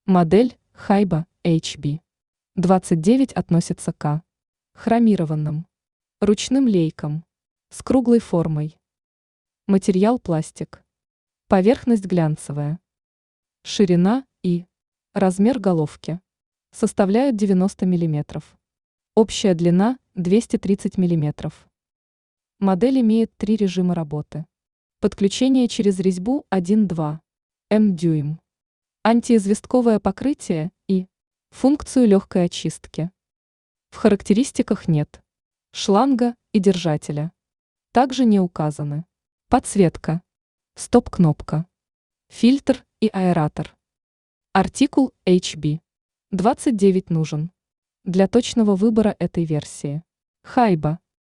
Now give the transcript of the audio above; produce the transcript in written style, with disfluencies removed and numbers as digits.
Модель Хайба HB 29 относится к хромированным, ручным лейкам, с круглой формой. Материал пластик. Поверхность глянцевая. Ширина и размер головки составляют 90 мм. Общая длина 230 мм. Модель имеет 3 режима работы. Подключение через резьбу 1,2 дюйм. Антиизвестковое покрытие и функцию легкой очистки. В характеристиках нет шланга и держателя. Также не указаны подсветка, стоп-кнопка, фильтр и аэратор. Артикул HB 29 нужен для точного выбора этой версии. Хайба